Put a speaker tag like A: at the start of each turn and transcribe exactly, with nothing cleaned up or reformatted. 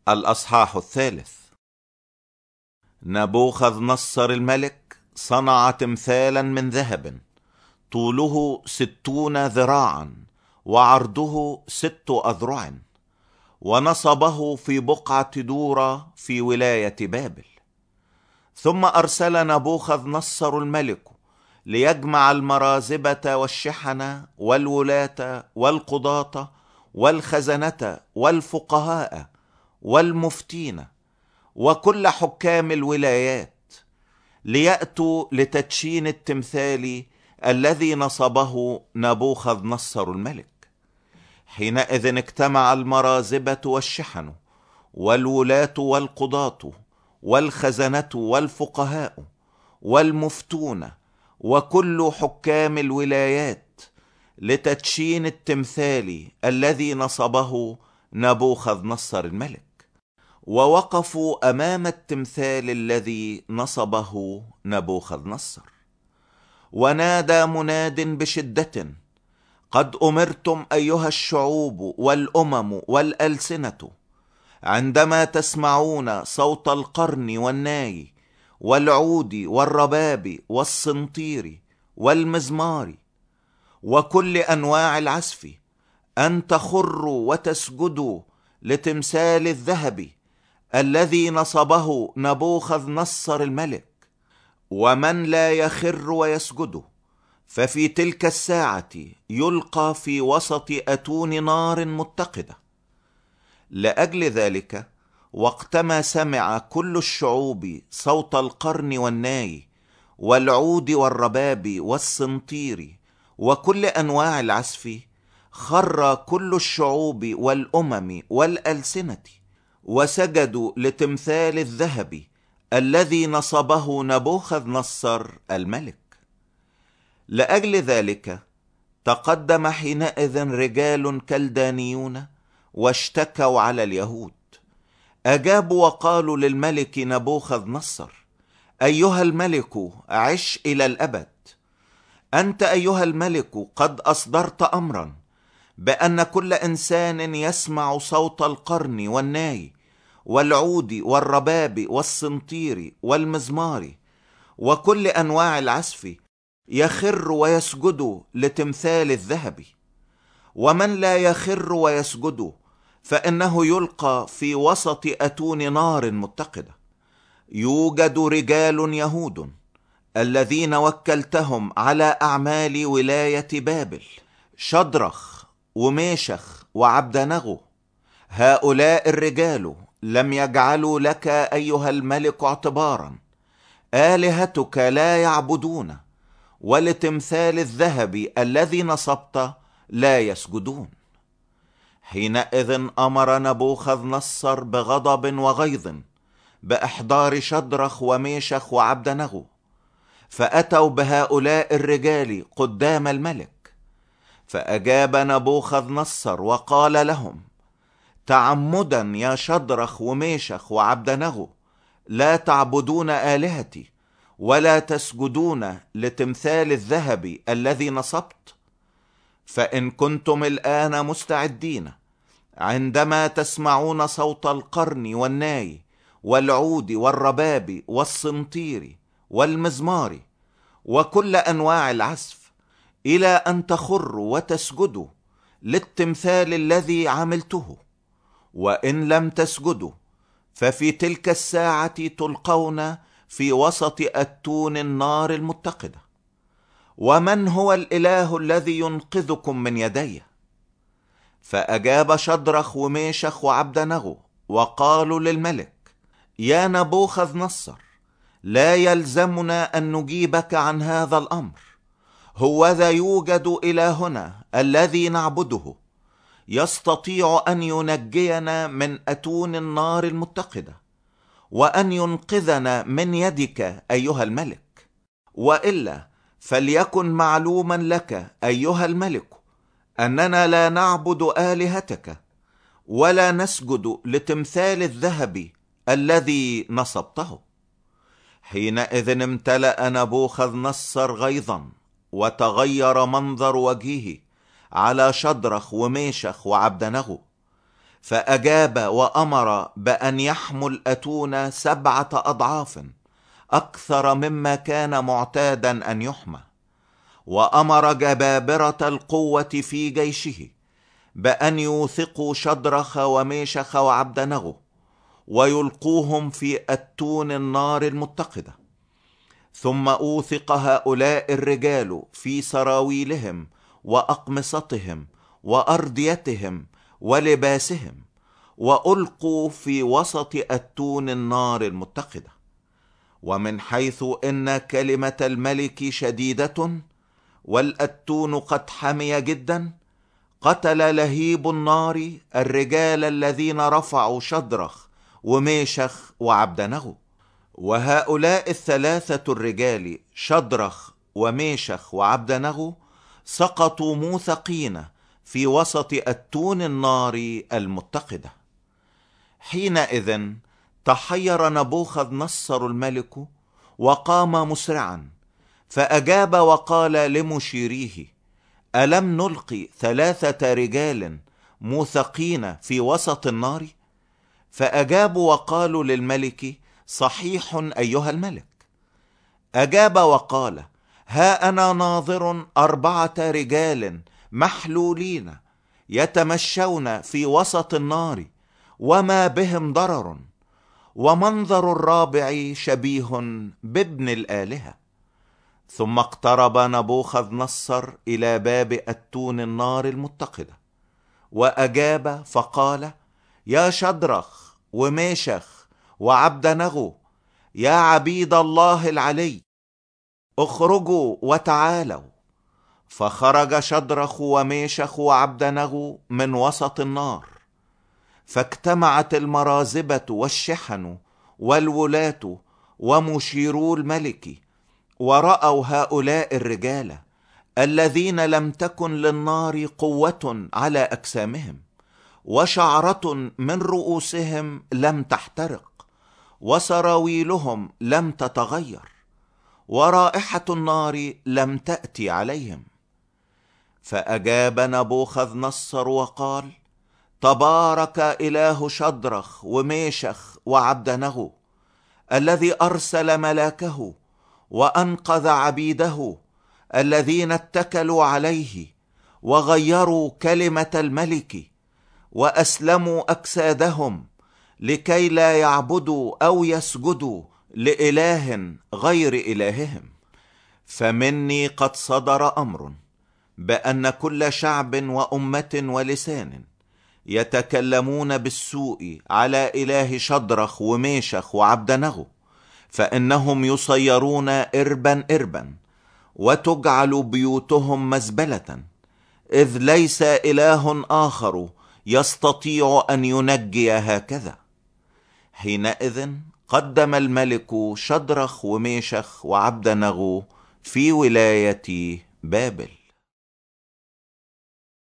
A: الأصحاح الثالث. نبوخذ نصر الملك صنع تمثالا من ذهب طوله ستون ذراعا وعرضه ست أذرع، ونصبه في بقعة دورة في ولاية بابل. ثم أرسل نبوخذ نصر الملك ليجمع المرازبة والشحنة والولاة والقضاة والخزنة والفقهاء والمفتين وكل حكام الولايات ليأتوا لتدشين التمثال الذي نصبه نبوخذ نصر الملك. حينئذ اجتمع المرازبة والشحن والولاة والقضاة والخزنة والفقهاء والمفتون وكل حكام الولايات لتدشين التمثال الذي نصبه نبوخذ نصر الملك، ووقفوا أمام التمثال الذي نصبه نبوخذ نصر. ونادى مناد بشدة: قد أمرتم أيها الشعوب والأمم والألسنة، عندما تسمعون صوت القرن والناي والعود والرباب والصنطير والمزمار وكل أنواع العزف، أن تخروا وتسجدوا لتمثال الذهب الذي نصبه نبوخذ نصر الملك. ومن لا يخر ويسجد ففي تلك الساعة يلقى في وسط أتون نار متقدة. لأجل ذلك وقتما سمع كل الشعوب صوت القرن والناي والعود والرباب والصنطير وكل أنواع العزف، خر كل الشعوب والأمم والألسنة وسجدوا لتمثال الذهب الذي نصبه نبوخذ نصر الملك. لأجل ذلك تقدم حينئذ رجال كلدانيون واشتكوا على اليهود. أجابوا وقالوا للملك نبوخذ نصر: أيها الملك، عش إلى الأبد. أنت أيها الملك قد أصدرت أمرا بأن كل إنسان يسمع صوت القرن والناي والعود والرباب والصنطير والمزمار وكل أنواع العزف يخر ويسجد لتمثال الذهب. ومن لا يخر ويسجد فإنه يلقى في وسط أتون نار متقدة. يوجد رجال يهود الذين وكلتهم على أعمال ولاية بابل، شدرخ وميشخ وعبدنغو. هؤلاء الرجال لم يجعلوا لك أيها الملك اعتبارا، آلهتك لا يعبدون، ولتمثال الذهب الذي نصبت لا يسجدون. حينئذ أمر نبوخذ نصر بغضب وغيظ بإحضار شدرخ وميشخ وعبدنغو، فأتوا بهؤلاء الرجال قدام الملك. فأجاب نبوخذ نصر وقال لهم: تعمدا يا شدرخ وميشخ وعبدنغو لا تعبدون آلهتي ولا تسجدون لتمثال الذهب الذي نصبت؟ فإن كنتم الآن مستعدين عندما تسمعون صوت القرن والناي والعود والرباب والصنطير والمزمار وكل أنواع العزف إلى أن تخروا وتسجدوا للتمثال الذي عملته، وإن لم تسجدوا ففي تلك الساعة تلقون في وسط أتون النار المتقدة. ومن هو الإله الذي ينقذكم من يدي؟ فأجاب شدرخ وميشخ وعبدنغو وقالوا للملك: يا نبوخذ نصر، لا يلزمنا أن نجيبك عن هذا الأمر. هوذا يوجد إلهنا الذي نعبده يستطيع أن ينجينا من أتون النار المتقدة وأن ينقذنا من يدك أيها الملك. وإلا فليكن معلوما لك أيها الملك أننا لا نعبد آلهتك ولا نسجد لتمثال الذهب الذي نصبته. حينئذ امتلأ نبوخذ نصر غيظا وتغير منظر وجهه على شدرخ وميشخ وعبدنغو، فأجاب وأمر بأن يحمل أتون سبعة أضعاف أكثر مما كان معتادا أن يحمى، وأمر جبابرة القوة في جيشه بأن يوثقوا شدرخ وميشخ وعبدنغو ويلقوهم في أتون النار المتقدة. ثم أوثق هؤلاء الرجال في سراويلهم وأقمصتهم وأرديتهم ولباسهم، وألقوا في وسط أتون النار المتقدة. ومن حيث إن كلمة الملك شديدة والأتون قد حمي جدا، قتل لهيب النار الرجال الذين رفعوا شدرخ وميشخ وعبدنغو. وهؤلاء الثلاثة الرجال شدرخ وميشخ وعبدنغو سقطوا موثقين في وسط أتون النار المتقدة. حينئذ تحير نبوخذ نصر الملك وقام مسرعا، فأجاب وقال لمشيريه: ألم نلقي ثلاثة رجال موثقين في وسط النار؟ فأجابوا وقالوا للملك: صحيح أيها الملك. أجاب وقال: ها أنا ناظر أربعة رجال محلولين يتمشون في وسط النار وما بهم ضرر، ومنظر الرابع شبيه بابن الآلهة. ثم اقترب نبوخذ نصر إلى باب أتون النار المتقدة، وأجاب فقال: يا شدرخ وميشخ وعبدنغو، يا عبيد الله العلي، اخرجوا وتعالوا. فخرج شدرخ وميشخ وعبدنغو من وسط النار، فاجتمعت المرازبة والشحن والولاة ومشيرو الملك، ورأوا هؤلاء الرجال الذين لم تكن للنار قوة على أجسامهم، وشعرة من رؤوسهم لم تحترق، وسراويلهم لم تتغير، ورائحة النار لم تأتي عليهم. فأجاب نبوخذ نصر وقال: تبارك إله شدرخ وميشخ وعبدنغو، الذي أرسل ملاكه وأنقذ عبيده الذين اتكلوا عليه وغيروا كلمة الملك وأسلموا أجسادهم لكي لا يعبدوا أو يسجدوا لإله غير إلههم. فمني قد صدر أمر بأن كل شعب وأمة ولسان يتكلمون بالسوء على إله شدرخ وميشخ وعبدنغو، فإنهم يصيرون إربا إربا، وتجعل بيوتهم مزبلة، إذ ليس إله آخر يستطيع أن ينجي هكذا. حينئذ قدم الملك شدرخ وميشخ وعبدنغو في ولاية بابل.